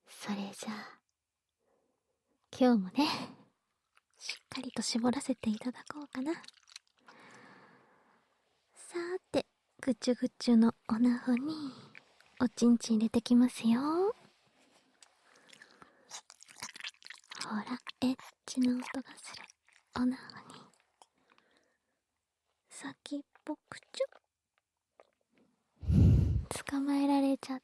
それじゃあ、今日もね、しっかりと絞らせていただこうかな。さーて、ぐちゅぐちゅのおなほに、おちんちん入れてきますよ。ほら、エッチな音がするおなほに、先っぽくちゅ。捕まえられちゃった。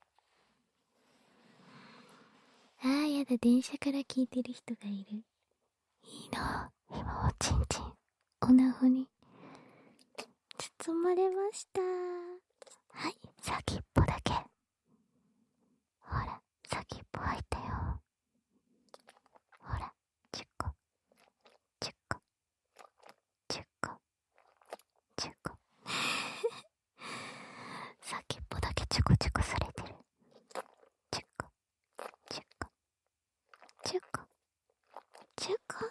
あーやだ、電車から聞いてる人がいる。いいな、今おちんちん、おなほに包まれました。はい、先っぽだけ。ほら、先っぽ開いたよ。ほら、10個、10個、10個、10個。先っぽだけチョコチョコされてる。10個、10個、10個、10個。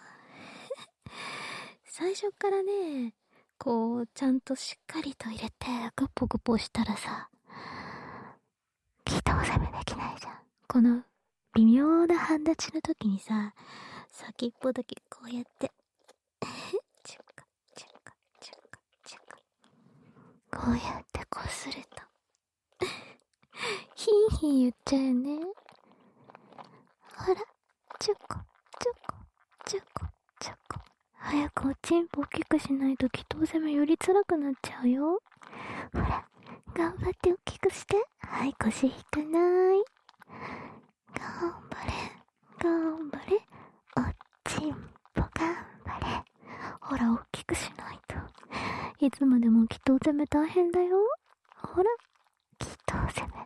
最初からね、こう、ちゃんとしっかりと入れて、グポグポしたらさ、気通せめできないじゃん。この、微妙な半立ちの時にさ、先っぽだけこうやって、チュッカ、チュッカ、チュッカ、チュッカ。こうやってこすると、ヒーヒー言っちゃうよね。ほら、チョコ、チョコ、チョコ、チョコ。早くおちんぽ大きくしないと気通せめより辛くなっちゃうよ。ほら、頑張って大きくして。はい、腰引かない。頑張れ、頑張れ。おちんぽ頑張れ。ほら、大きくしないと。いつまでも気通せめ大変だよ。ほら、気通せめ。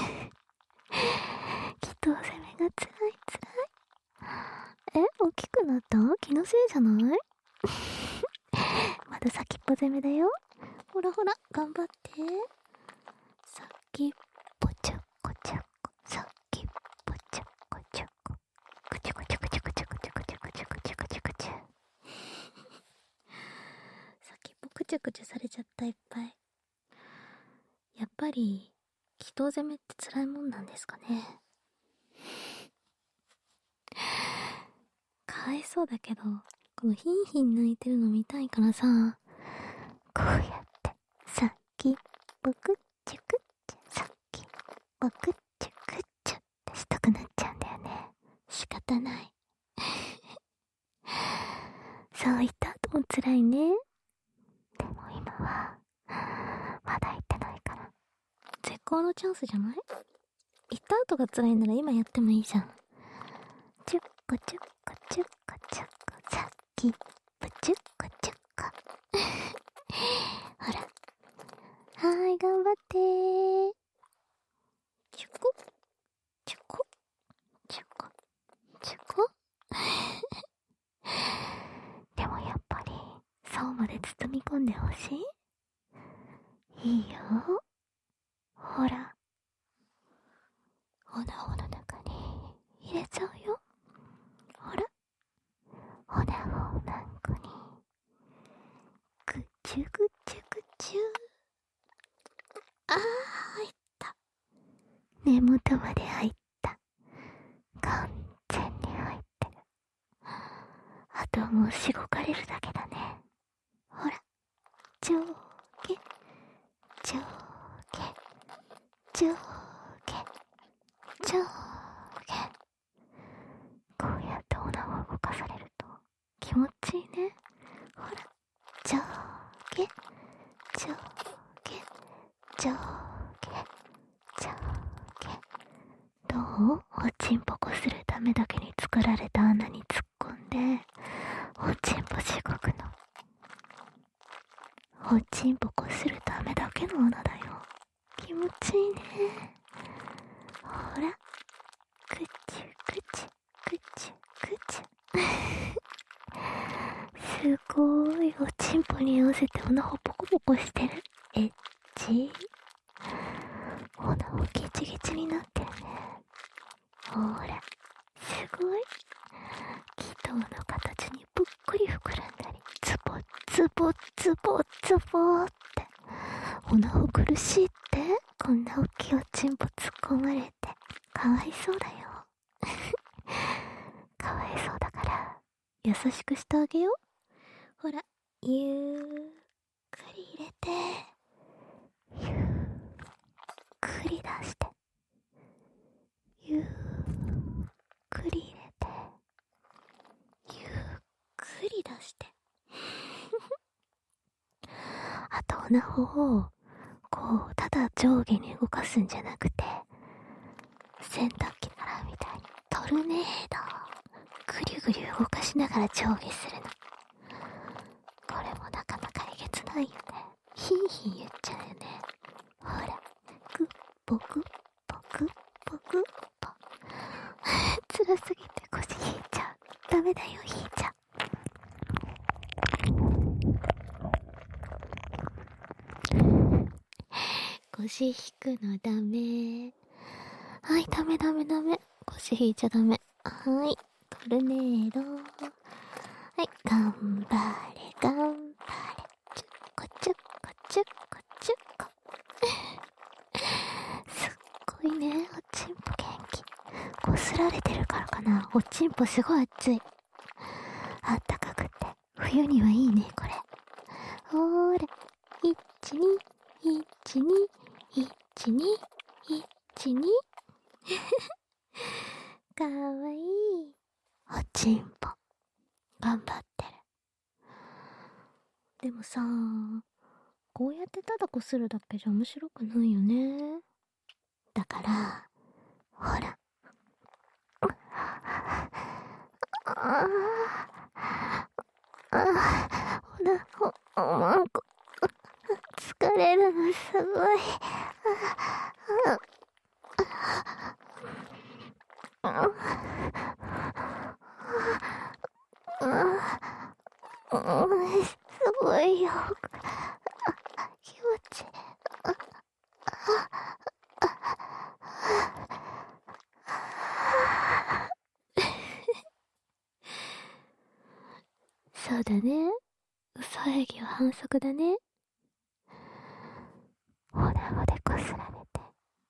気通せめが辛い辛い。大きくなった？気のせいじゃない？まだ先っぽ攻めだよ。ほらほら、頑張って。先っぽちょこちょこ、先っぽちょこちょこ。くちゅくちゅくちゅくちゅくちゅくちゅくちゅくちゅくちゅくちゅ。先っぽくちゅくちゅされちゃったいっぱい。やっぱり、気通攻めって辛いもんなんですかね。かわいそうだけど、このヒンヒン泣いてるの見たいからさ、こうやって、先っぽくっちゅくっちゅ、先っぽくっちゅくっちゅってしたくなっちゃうんだよね。仕方ない。そう言った後も辛いね。でも今は、まだ行ってないから。絶好のチャンスじゃない？行った後が辛いなら今やってもいいじゃん。チュッコチュッコチュッコチュッコ、先っぽチュッコチュッコ。ほら。はーい、頑張ってー。チュコチュコチュコチュコ。でもやっぱり、そうまで包み込んでほしい？いいよ。ほら。おなほの中に入れちゃうよ。ほら。おなほ何個に。ぐちゅぐちゅぐちゅ。あー、入った。根元まで入った。完全に入ってる。あとはもうしごかれるだけだね。ほら。上下、上下、上下、上下。こうやっておなを動かされると気持ちいいね。ほら。上下、上下、上下、上下。どう？おちんぽこするためだけに作られた穴に突っ込んで、おちんぽしごくの。おちんぽこするためだけの穴だよ。気持ちいいね。ほら。くちゅくちゅ、くちゅくちゅ。すごーい。おちんぽに合わせておなほポコポコしてる。エッチ。おなほギチギチになってるね。ほら。すごい。気筒の形にぷっくり膨らんだり、ズボズボズボズボって。おなほ苦しいって？こんな大きいおちんぽ突っ込まれて。 かわいそうだよ。かわいそうだから優しくしてあげよう。ほら、ゆっくり入れて、ゆっくり出して、ゆっくり入れて、ゆっくり出して。あとオナホをこうただ上下に動かすんじゃなくて、洗濯機ならみたいにトルネードぐりゅぐりゅ動かしながら上下するの。これもなかなかえげつないよね。ヒーヒー言っちゃうよね。ほら、グッポグッポグッポグッポ。辛すぎて腰引いちゃう。ダメだよ、引いちゃう。腰引くのダメ。はい、ダメ。腰引いちゃダメ。はい、トルネード。はい、頑張れ。チュッコチュッコチュッコチュッコ。すっごいね、おちんぽ元気。こすられてるからかな。おちんぽすごい熱い。あったかくって冬にはいいね、これ。ほーら、12かわいい。おちんぽ頑張ってる。でもさ、こうやってただこするだけじゃ面白くないよね。だからほら、なんか疲れるのすごい。すごいよ。気持ちいい。そうだね。嘘演技は反則だね。ほでこすられて。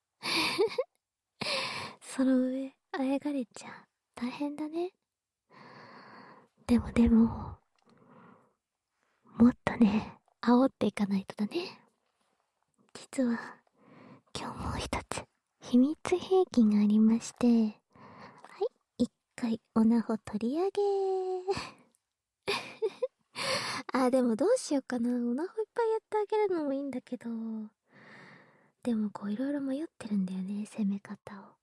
その上、あえがれちゃう。大変だね。でも、もっとね、煽っていかないとだね。実は、今日もう一つ、秘密兵器がありまして、はい、一回、オナホ取り上げでもどうしようかな。オナホいっぱいやってあげるのもいいんだけど、でもこういろいろ迷ってるんだよね、攻め方を。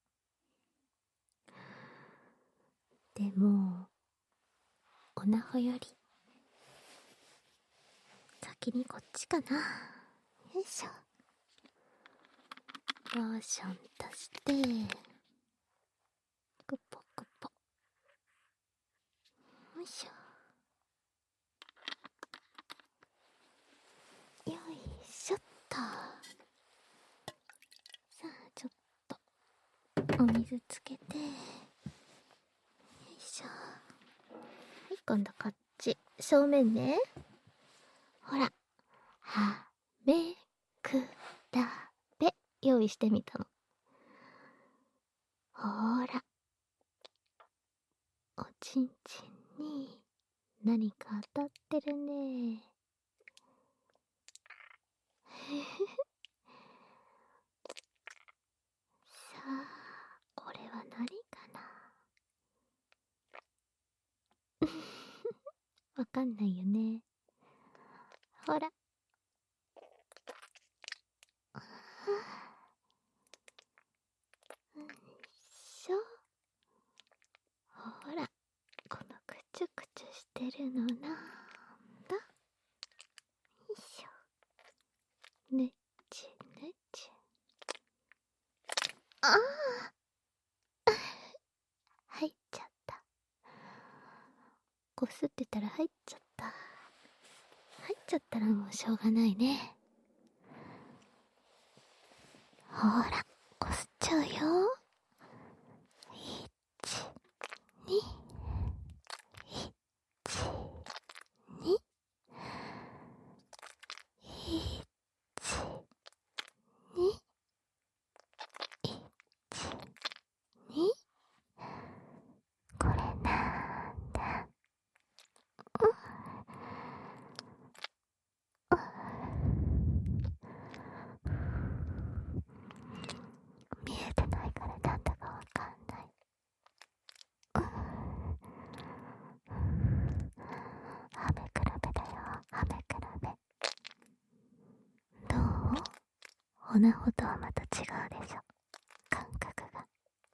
でも、オナホより、先にこっちかな。よいしょ。ローションとして、クポクポ。よいしょ。よいしょっと。さあ、ちょっと、お水つけて、よいしょ。はい、今度こっち。正面ね。ほら。はめくらべ。用意してみたの。ほら。おちんちんに何か当たってるね。さあ、これは何かな。わかんないよね。ほら。よいしょ。ほら、このくちゅくちゅしてるのなんだ？よいしょ。ねちねち。入っちゃった。こすってたら入っちゃった。入っちゃったらもうしょうがないね。ほら、こすっちゃうよ。1、2、1、2、1、2、1、 ナホとはまた違うでしょ、感覚が。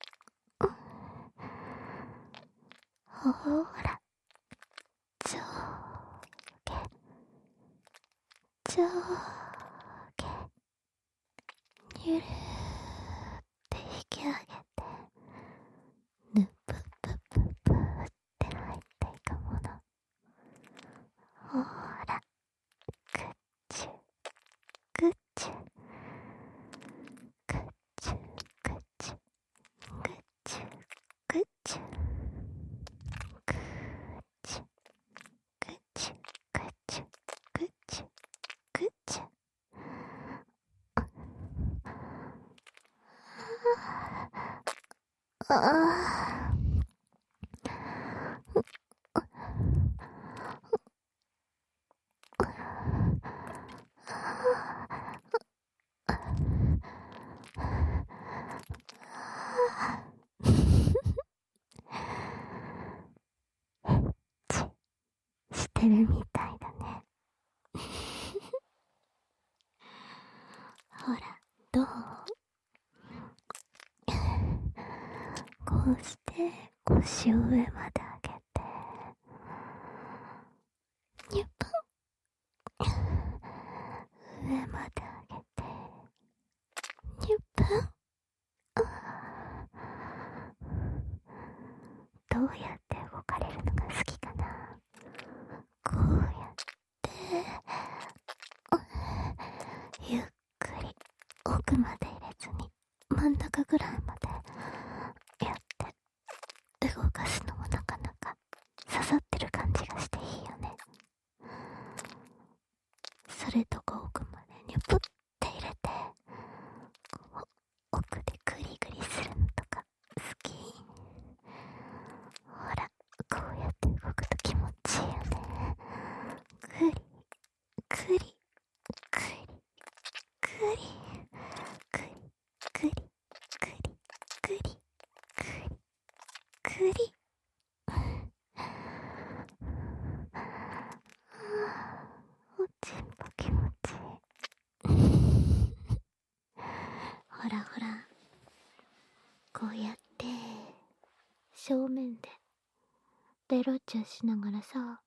ほら、上下上下ゆるーって引き上げて、ぬぷぷぷぷって入っていくもの。ほら、ぐっちゅぐっちゅぐっちゅぐっちゅぐっちゅぐっちゅぐっちゅぐっちゅぐっちゅぐっちゅぐっちゅ。ああ。してるみたいだね。ほら、どう？こうして腰を上まで上げて、にゅぷん。上まで上げて、にゅぷん。どうやって動かれるのが好きかな。こうやってゆっくり奥まで入れずに真ん中ぐらいまでやって動かすのもなかなか刺さってる感じがしていいよね。それとか奥までニュプって入れて、こう奥でグリグリするのとか好き。ほら、こうやって動くと気持ちいいよね。グリグリグリグリグリグリグリグリグリグリ。おちんぽ気持ちいい。ほらほら、こうやって正面でベロチューしながらさ、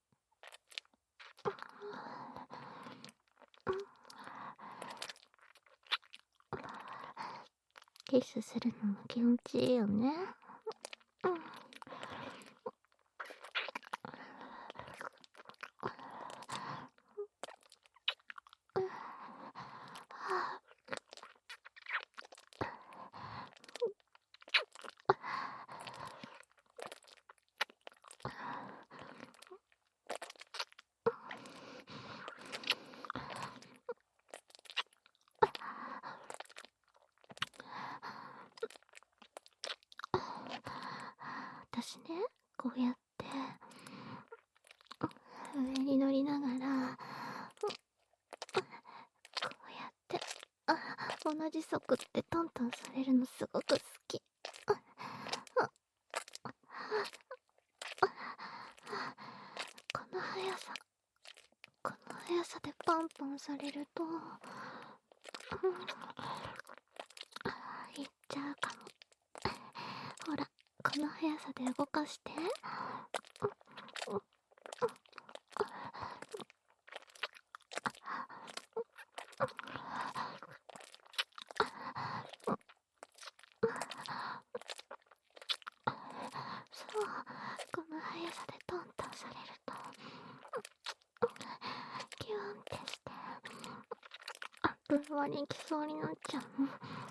キスするのも気持ちいいよね。私ね、こうやって上に乗りながら、こうやって同じ速度でトントンされるのすごく好き。この速さでパンパンされるといっちゃうかも。ほら、この速さで動かして。そう、この速さでトントンされるとキュンってしてあっという間に行きそうになっちゃうの。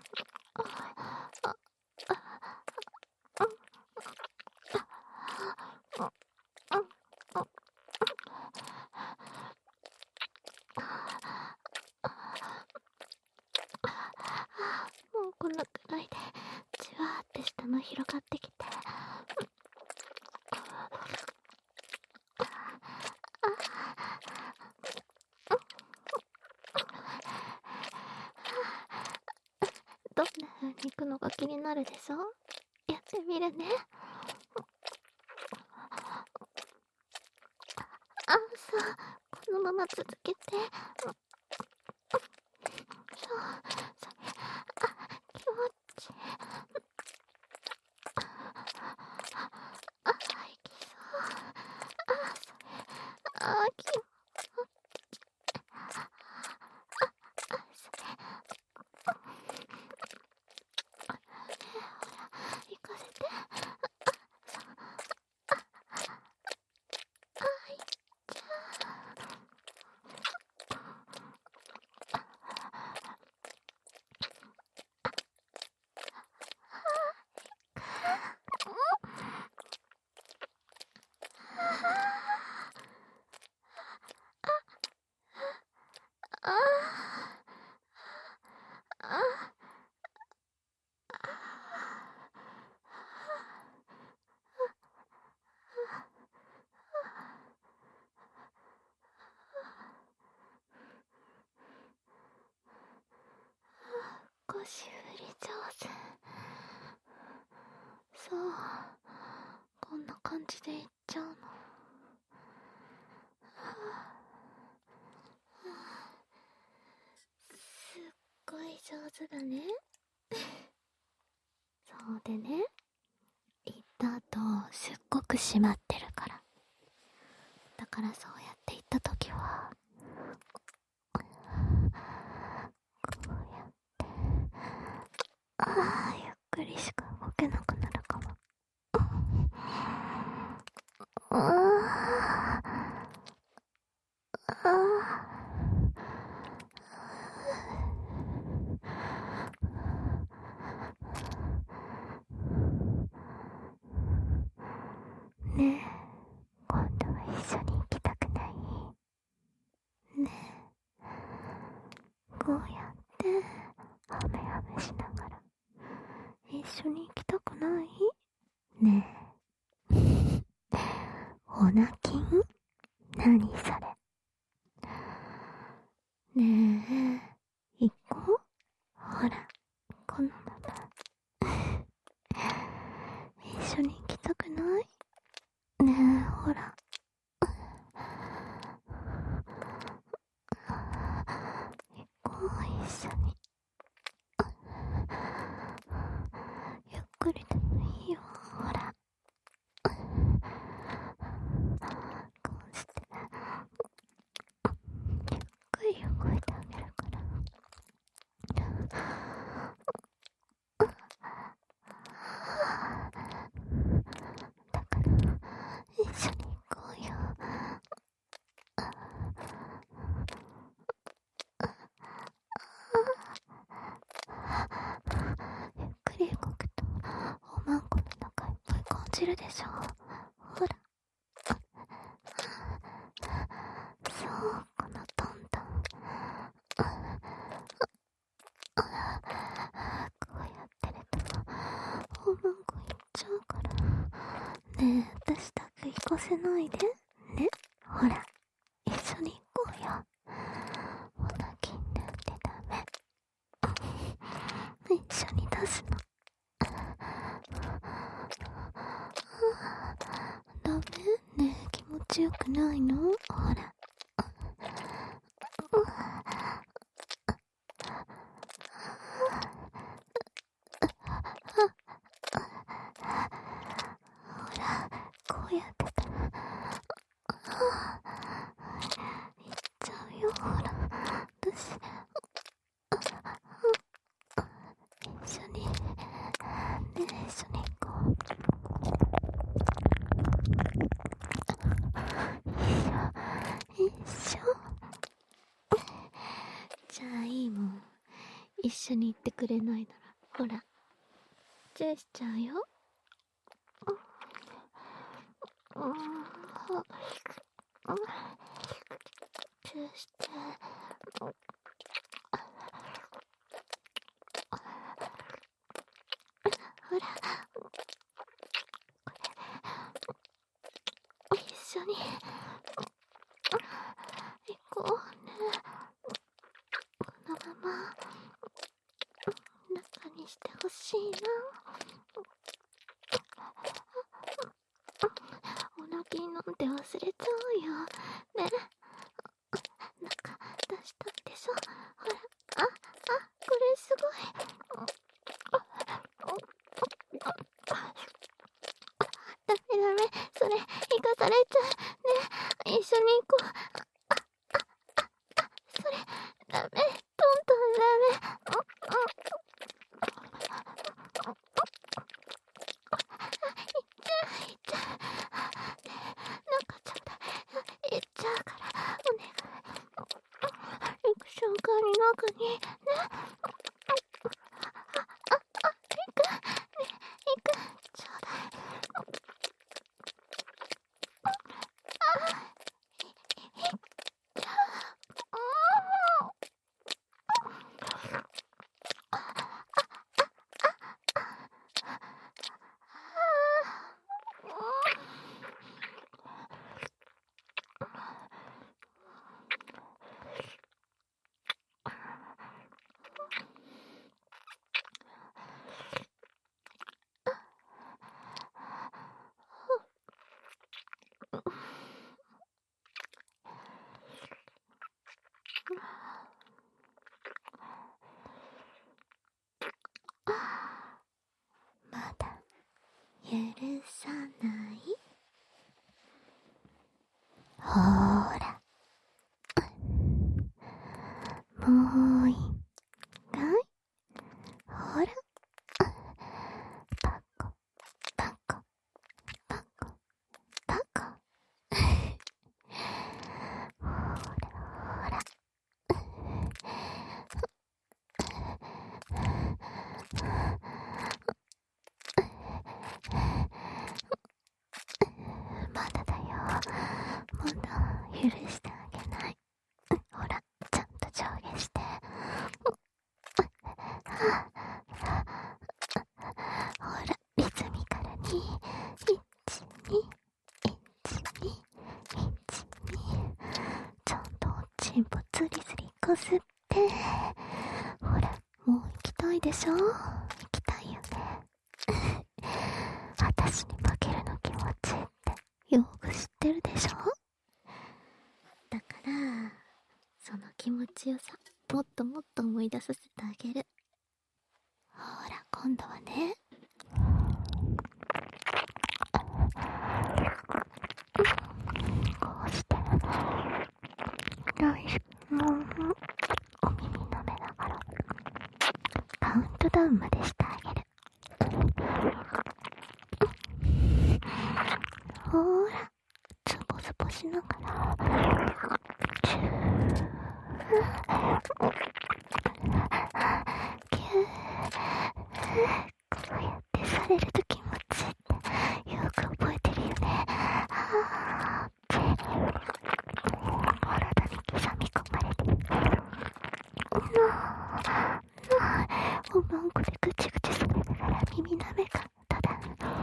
もうこのくらいでじわーって下の広がってきて、どんな風に行くのか気になるでしょ。やってみるね。そう、このまま続けて。そう、それ腰振り上手。そう、こんな感じでいっちゃうの。すっごい上手だね。そうでね、行った後すっごく締まってるから。だからそうやって行った時はこうやってゆっくりしか動けなくなるかも。ねえ、今度は一緒に行きたくない？ねえ、こうやってハメハメしながら一緒に行きたくない？ねえ、オナキン？何それ。ねえ、行こう。ほら、このまま一緒に行きたくない？ねえ、ほら。行こう、一緒に。ゆっくりでもいいよ、ほら。こうしてゆっくり動いてあげるから。だから一緒に行こうよ。ゆっくり動くとおまんこの中いっぱい感じるでしょ。ほら。そう、このトントン。こうやってるとおまんこいっちゃうから。ねえ、私だけ行かせないでね。ほら、一緒に行こうよ。オナキンなんてダメ。一緒に出すの。ダメねえ、気持ちよくないの？ほら。ほら、こうやってたらいっちゃうよ。ほら、私一緒にねえ、一緒に行こう。一緒じゃあいいもん。一緒に行ってくれないならほら、チューしちゃうよ。チューして。ほら、一緒に行こうね。このまま中にしてほしいな。オナキンなんて忘れちゃうよね。中出したいでしょ。ほら、これすごい。 ダメ、それ、生かされちゃう。ね、一緒に行こう。それ、ダメ、トントンダメ。いっちゃう。中ちょうだい。いっちゃうから、お願い。行く瞬間に中に、ね。行く、ちょうだい。まだ許さない？ほーら、もう一回。ほら、パコパコパコパコ。ほらまだだよ。まだ許してあげない。ほら、ちゃんと上下して。ほら、リズミカルに。1、2、1、2、1、2。ちゃんとおちんぽつりずりこすって。ほら、もう行きたいでしょ？行きたいよね。私に負けるの気持ちってよく知ってるでしょ？だからその気持ちよさもっともっと思い出させてあげる。ほら、今度はね、こうしてよいしょ、もうお耳舐めながらカウントダウンまでしてあげる。ほら、ズボズボしながらチューキュー。こうやってされると気持ちいいってよく覚えてるよね。って体に刻み込まれておまんこでぐちぐちされながら耳なめがただ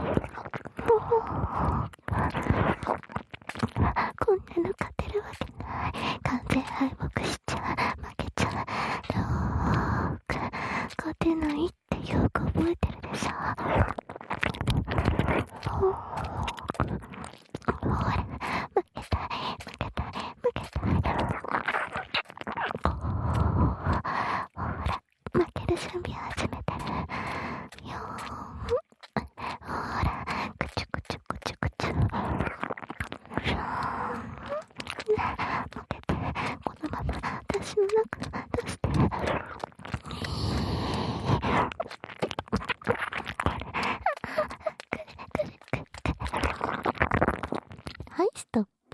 こんなの勝てるわけない。完全敗北しちゃう。負けちゃう。勝てないってよく覚えてるでしょ。ほら、負けたい。ほら、負ける準備を始めてるよ。ほら、くちゅくちゅくちゅくちゅ。負けて、このまま私の中出して。はい、ストップ。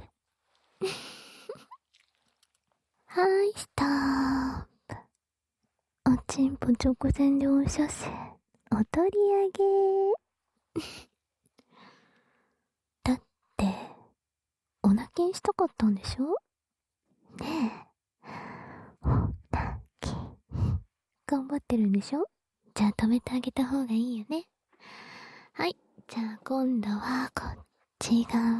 はい、ストップ。おちんぽ直前でお射精。お取り上げ。だって、お泣きしたかったんでしょ？ねえ。お泣き。頑張ってるんでしょ？じゃあ止めてあげた方がいいよね。はい。じゃあ今度はこっち側。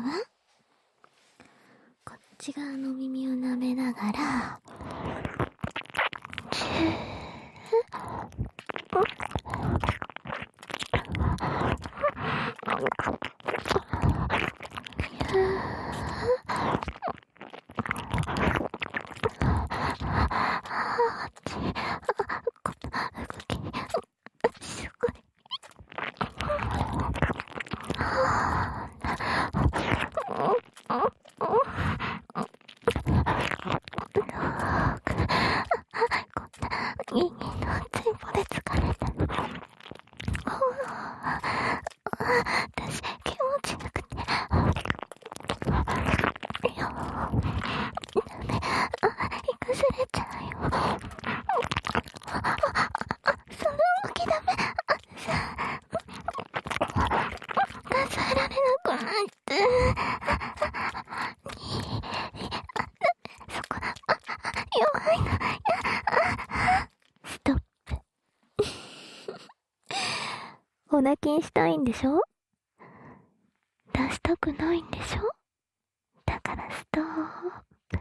こっち側の耳を舐めながら、チュー。すごい。 そこ、弱いな。ストップ。お泣きしたいんでしょ？出したくないんでしょ？だからストップ。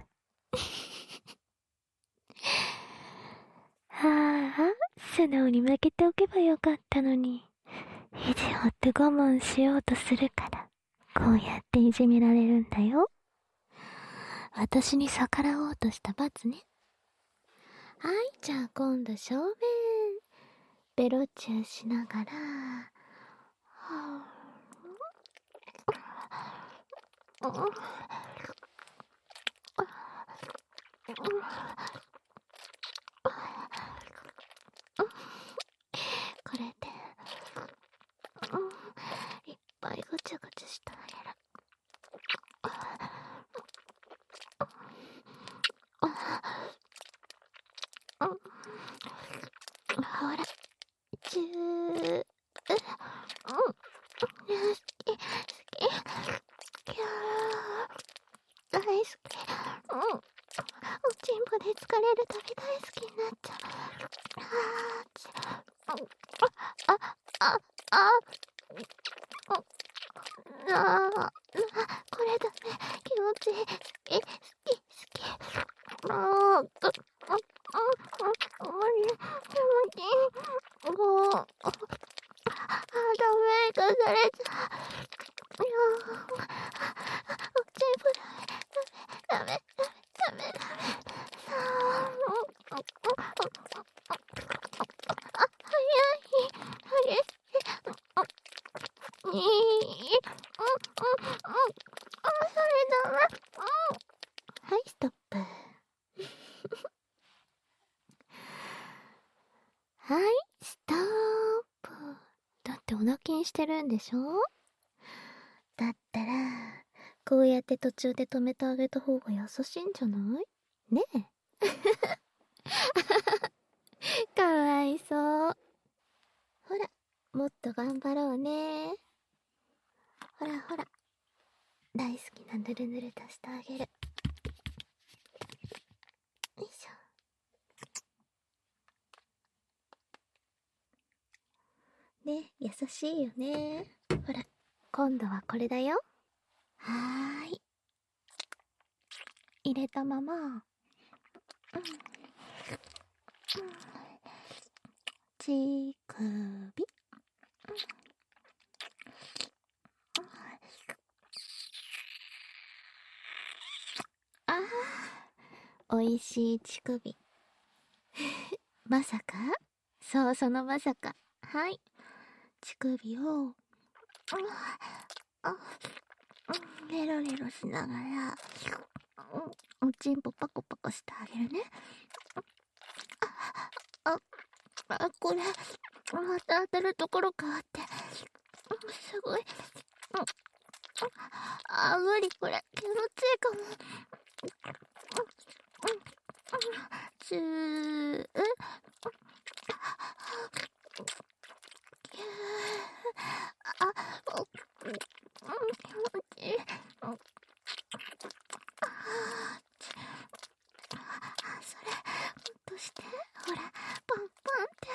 はあ、素直に負けておけばよかったのに。意地張って我慢しようとするから、こうやっていじめられるんだよ。私に逆らおうとした罰ね。はい、じゃあ今度正面。ベロチューしながら、これで、いっぱいぐちゃぐちゃしてあげる。ほら、チュー。好き、好き。大好き。おちんぽで疲れるたび大好きになっちゃう。これだね。気持ちいい。好き。気持ちいい。ダメ、出されちゃう。おちんぽダメ。はい、ストップ。はい、ストップ。だってお泣きしてるんでしょ？だったら、こうやって途中で止めてあげた方が優しいんじゃない？ねえ。かわいそう。ほら、もっと頑張ろうね。ほら。大好きなぬるぬるとしてあげる。よいしょ。ね、優しいよね。ほら、今度はこれだよ。はーい。入れたまま、乳首。おいしい乳首。まさか？そう、そのまさか。はい。乳首を、レロレロしながら、おちんぽパコパコしてあげるね。これ、また当たるところ変わって、すごい。無理、これ、気持ちいいかも。チュー。気持ちいい。それ、ほんとして。ほら、パンって。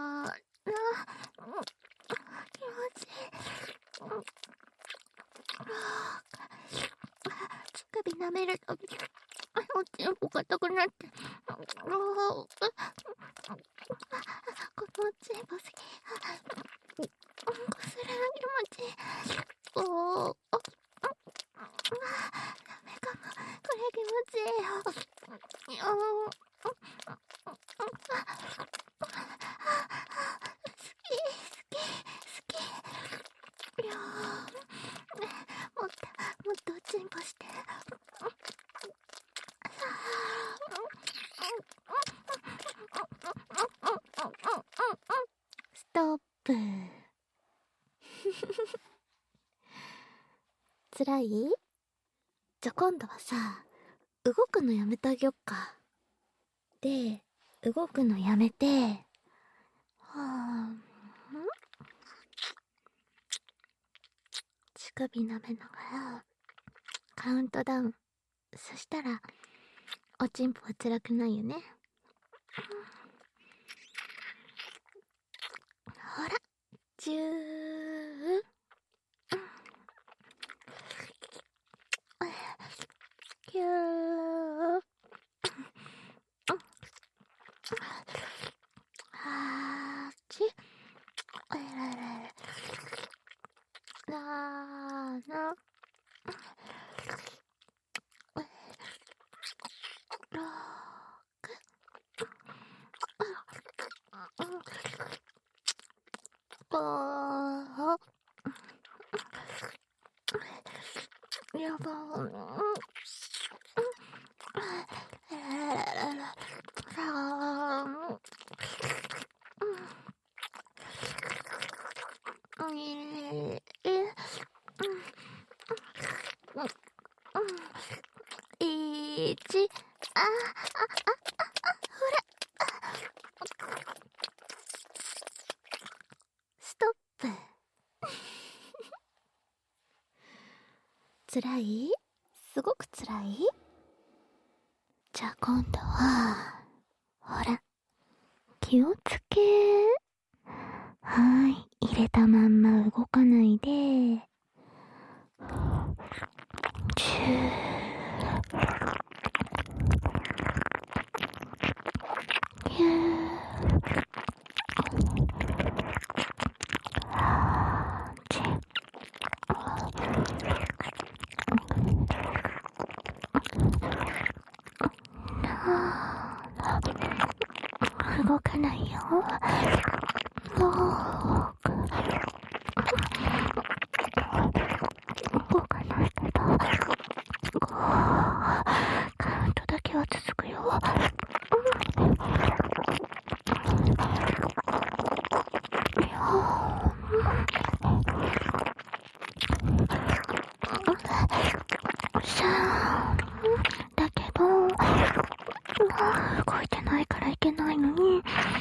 気持ちいい。乳首舐めるとき、おちんぽ硬くなって。このチンポ好き。こするの気持ちいい。ダメかも。これ気持ちいいよ。好き。もっとおちんぽして。ストップ。つらい？じゃ今度はさ、動くのやめてあげよっか。で、動くのやめて、はぁ、 首舐めながらカウントダウン。そしたらおちんぽは辛くないよね。ほら、10、9、8、7、6、5、やば1、ストップ。辛い？すごく辛い？じゃあ今度は、ほら、気をつけ。はい、入れたまんま動かないで。動かないよ。動かないけど、カウントだけは続くよ。だけど、動いてないからいけないのに。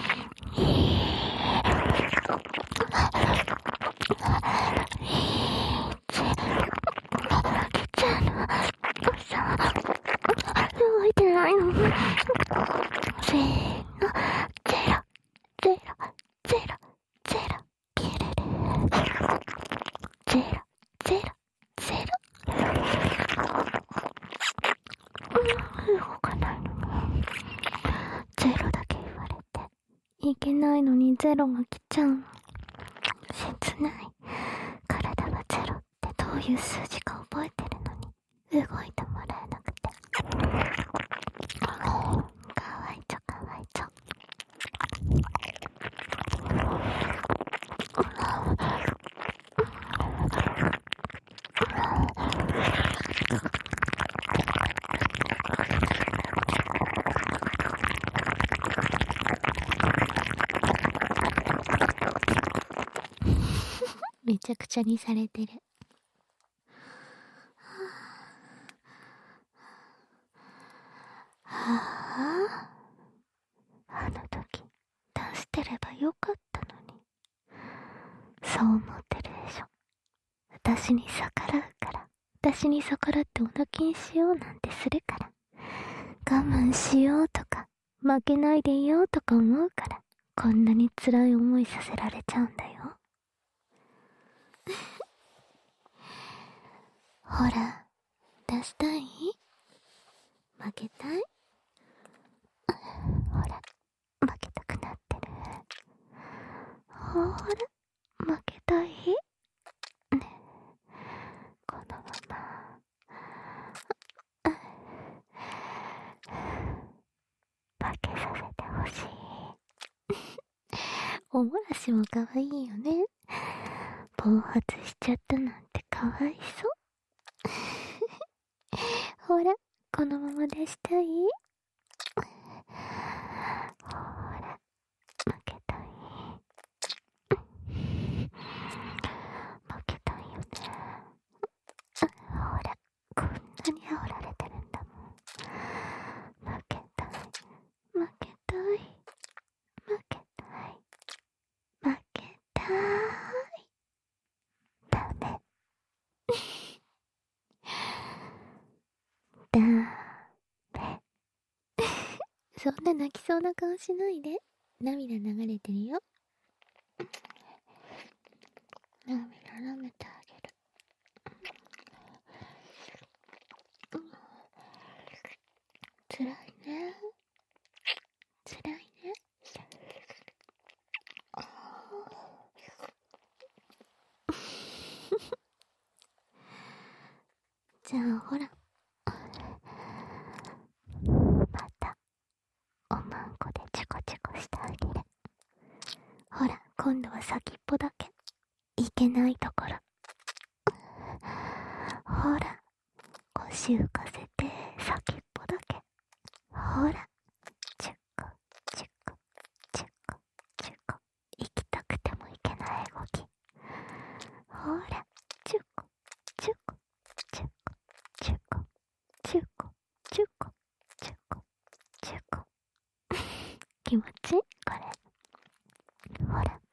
動いてないの。せーの、0、キレレ。動かないの。0だけ言われて。いけないのに0が来ちゃうの。切ない。体は0ってどういう数字か覚えてるのに、動いてもらえなくて。かわいちょ。めちゃくちゃにされてる。あの時出してればよかったのに。そう思ってるでしょ。私に逆らうから。私に逆らってお泣きにしようなんてするから。我慢しようとか、負けないでいようとか思うから、こんなに辛い思いさせられちゃうんだよ。ほら、出したい？負けたい？ほら、負けたくなってる。ほら、負けたい？ね、このまま負けさせてほしい。おもらしもかわいいよね。暴発しちゃったなんてかわいそう。ほら、このまま出したい？ほら、負けたい？負けたいよね。ほら、こんなに煽られてるんだもん。負けたい。負けたい。負けたい。負けたい。ダメ。 そんな泣きそうな顔しないで。涙流れてるよ。涙舐めてあげる。つらいね。つらいね。じゃあほら、またおまんこでチュコチュコしてあげる。ほら、今度は先っぽだけ。いけないところ。ほら、腰浮かせて先っぽだけ。ほら、チュコチュコチュコチュコ。行きたくても行けない動き。ほら、チュコチュコチュコチュコチュコチュコチュコチュコ。気持ちいいこれ。ほら。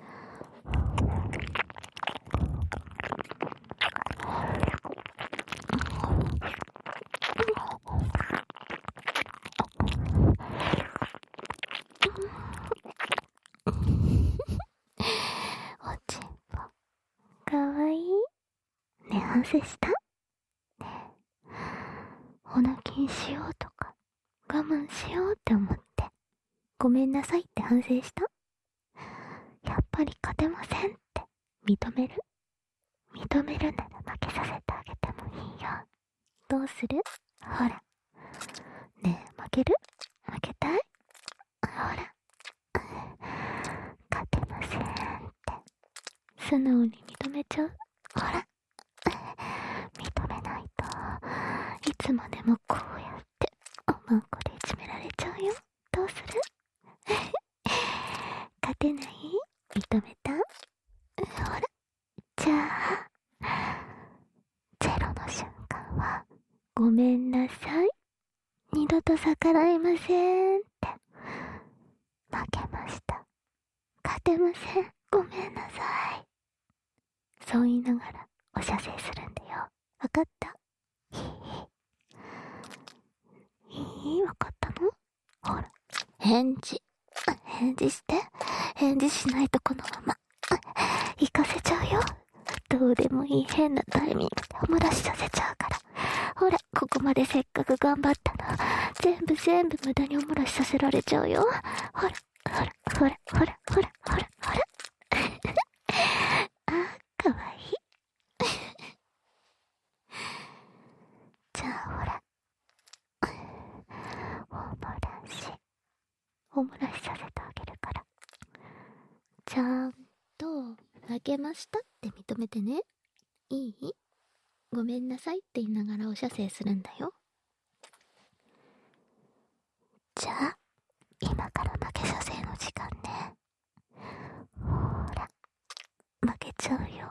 おちんぽかわいいね。反省したね。お泣きにしようとか我慢しようって思ってごめんなさいって反省した。やっぱり勝てませんって認めるなら負けさせてあげてもいいよ。どうする？ほらねえ、負ける？負けたい？ほら勝てませんって素直に認めちゃう。ほら認めないといつまでもこうやっておまんこでいじめられちゃうよ。どうする？勝てない？認めた？ほらじゃあゼロの瞬間はごめんなさい、二度と逆らえませんって負けました、勝てません、ごめんなさい、そう言いながらお射精するんだよ。わかった？わかったの？ほら返事して。返事しないとこのまま行かせちゃうよ。どうでもいい変なタイミングでお漏らしさせちゃうから。ほらここまでせっかく頑張ったの全部無駄にお漏らしさせられちゃうよ。ほらあ、かわいい。じゃあほらお漏らしさせてあげるから、ちゃんと負けましたって認めてね。いい？ごめんなさいって言いながらお射精するんだよ。じゃあ今から負け射精の時間ね。ほら負けちゃうよ。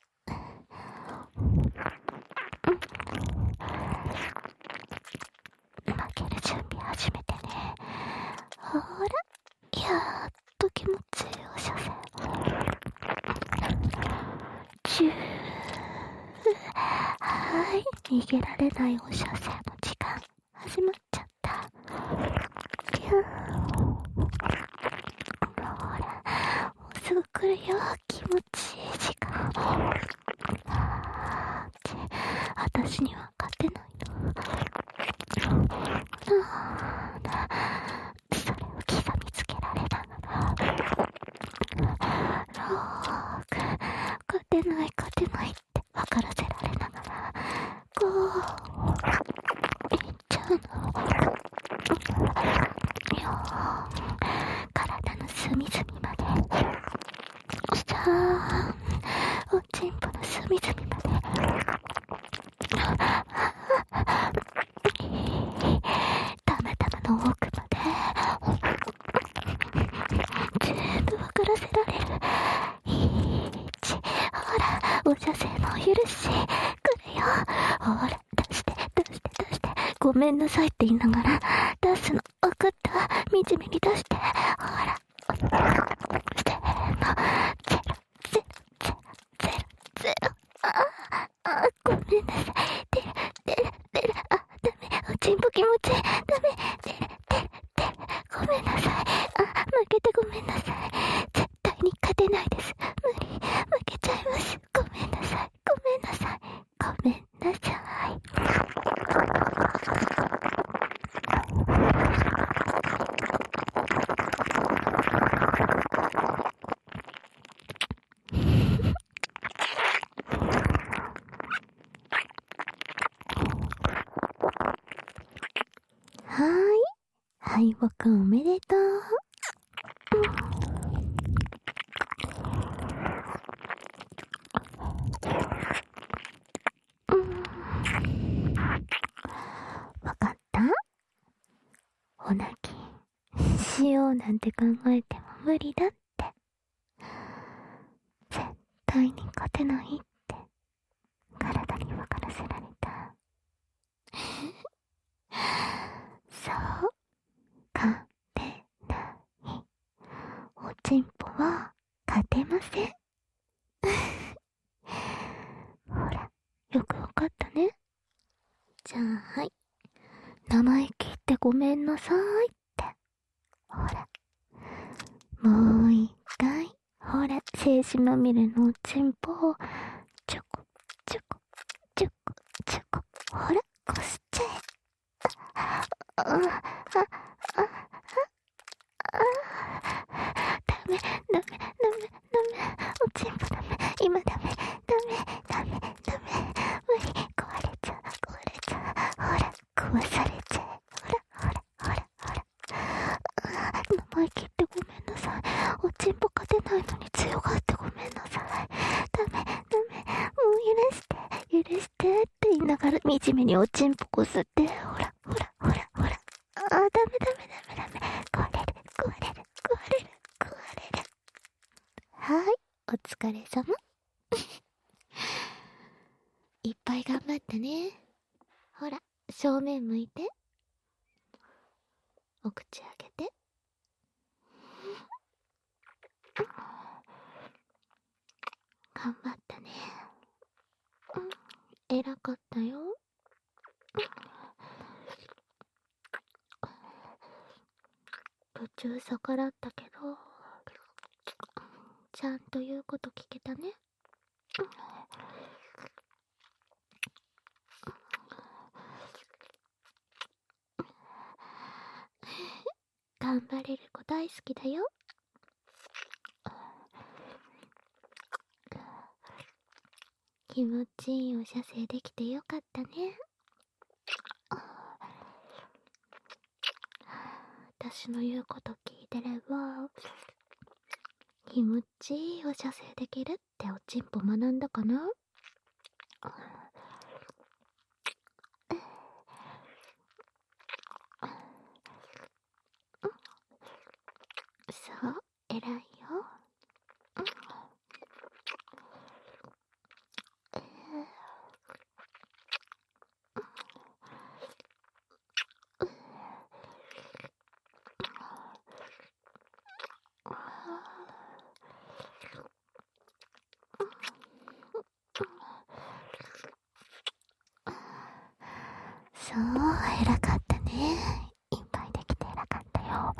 負ける準備始めてね。ほらやっと気持ちいいお射精。はい、逃げられないお射精の時間始まっちゃった。ほらもうすぐ来るよ、気持ちいい時間。私には勝てないの。それを刻みつけられたなら勝てないって分からせられながらこういっちゃうの。体の隅々まで、さあおちんぽの隅々まで玉の奥まで全部分からせられる。ほらお射精の許し来るよ。ほら出してごめんなさいって言いながら出すの。分かった？惨めに出して。ほらせーの、ゼロ。ごめんなさい。出る。ダメ。おちんぽ気持ちいい。ダメ。出る。 敗北おめでとう。わかった？お泣きしようなんて考えても無理だって。絶対に勝てないって体に分からせられた。そう、勝てない。おちんぽは勝てません。ほら、よくわかったね。じゃあはい、生意気言ってごめんなさいって。ほら、もう一回、ほら、精子まみれのおちんぽをちょこちょこちょこちょこ、ほら、こすっちゃえ。ああああダメダメダメダメ、おちんぽダメ、今ダメダメダメダメ、無理、壊れちゃう壊れちゃう、ほら壊されちゃう、ほらほらほらほら、生意気ってごめんなさい。おちんぽ勝てないのに強がってごめんなさい。ダメダメ、もう許して許してって言いながら惨めにおちんぽこすって、ほらほらほらほら、ダメダメダメダメ、壊れる壊れる壊れる壊れる。はい、お疲れ様。いっぱい頑張ったね。ほら、正面向いて。お口開けて。頑張ったね。偉かったよ。途中逆らったけど、ちゃんと言うこと聞けたね。頑張れる子大好きだよ。気持ちいいお射精できてよかったね。私の言うこと聞いてれば、気持ちいいお射精できるっておちんぽ学んだかな。そう、偉いよ。そう、偉かったね。いっぱいできて偉かったよ。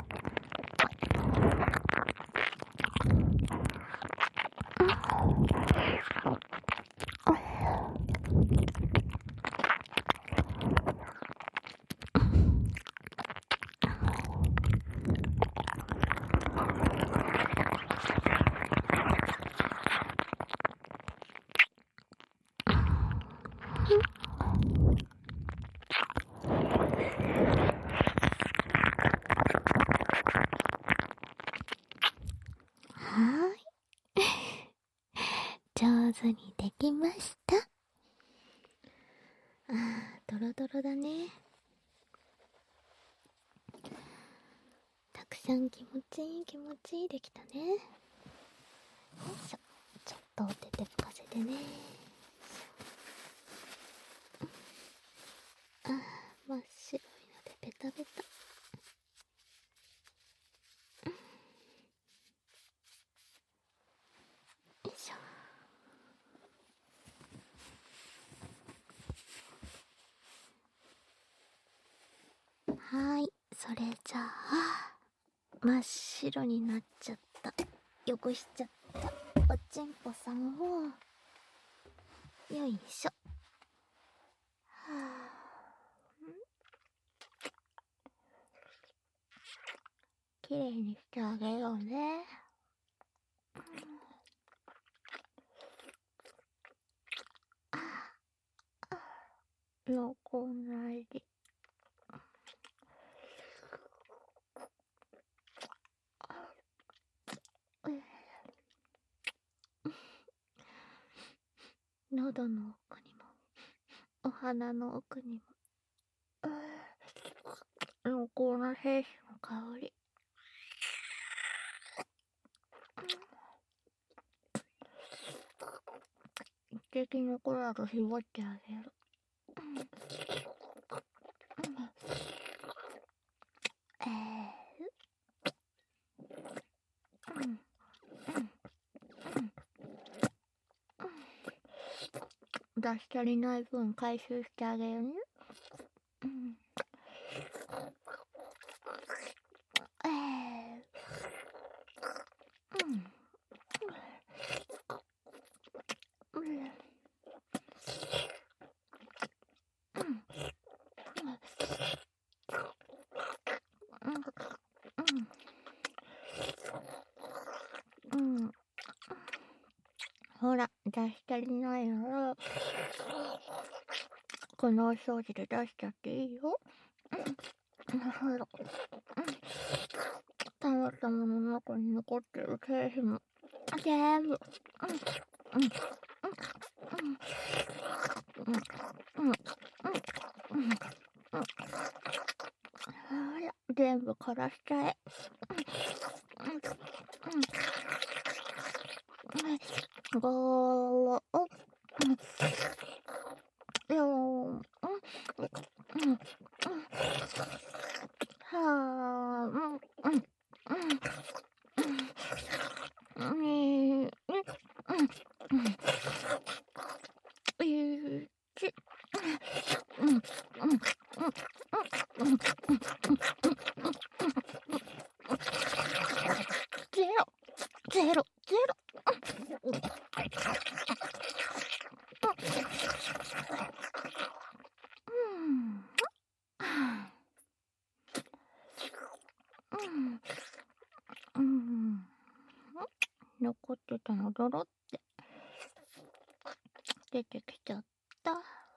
はーい。上手にできました。ドロドロだね。たくさん気持ちいい気持ちいいできたね。よいしょ。ちょっとお手手拭かせてね。真っ白いのでベタベタ。よいしょ。はーい、それじゃあ真っ白になっちゃった汚しちゃったおちんぽさんをよいしょ。きれいにしてあげようね。残んないで。 喉の奥にも、お鼻の奥にも、濃厚な精子の香り。一滴残らず絞ってあげる。出し足りない分回収してあげるね。ほら、出し足りないなら、このお掃除で出しちゃっていいよ。ほら。たまたまの中に残ってる経費も、全部。ほら、全部枯らしちゃえ。ごーお。よー。はー。ゼロ、ゼロ、ゼロ。残ってたのドロって出てきちゃった。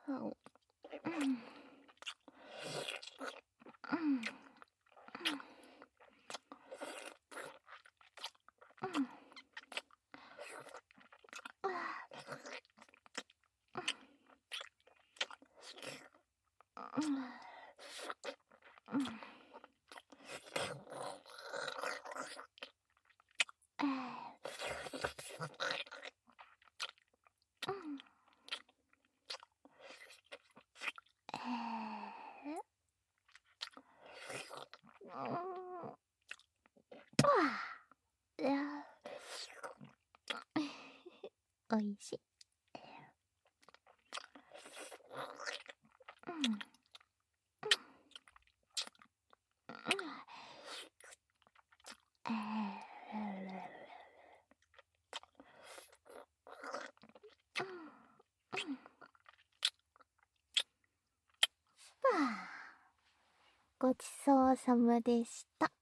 おいしい。ごちそうさまでした。